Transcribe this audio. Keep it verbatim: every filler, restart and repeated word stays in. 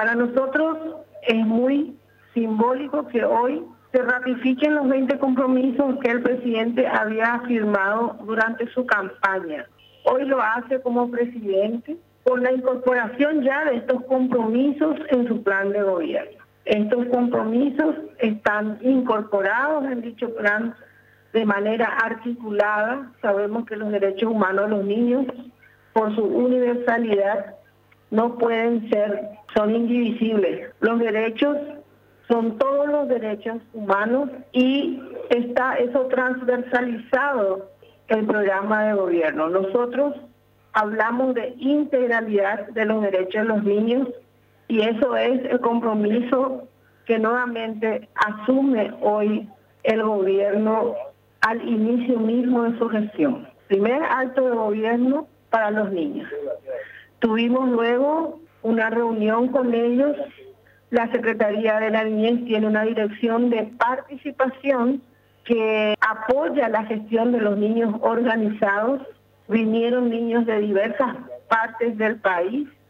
Para nosotros es muy simbólico que hoy se ratifiquen los veinte compromisos que el presidente había firmado durante su campaña. Hoy lo hace como presidente con la incorporación ya de estos compromisos en su plan de gobierno. Estos compromisos están incorporados en dicho plan de manera articulada. Sabemos que los derechos humanos de los niños, por su universalidad, no pueden ser, son indivisibles. Los derechos son todos los derechos humanos y está eso transversalizado el programa de gobierno. Nosotros hablamos de integralidad de los derechos de los niños y eso es el compromiso que nuevamente asume hoy el gobierno al inicio mismo de su gestión. Primer acto de gobierno para los niños. Tuvimos luego una reunión con ellos. La Secretaría de la Niñez tiene una dirección de participación que apoya la gestión de los niños organizados. Vinieron niños de diversas partes del país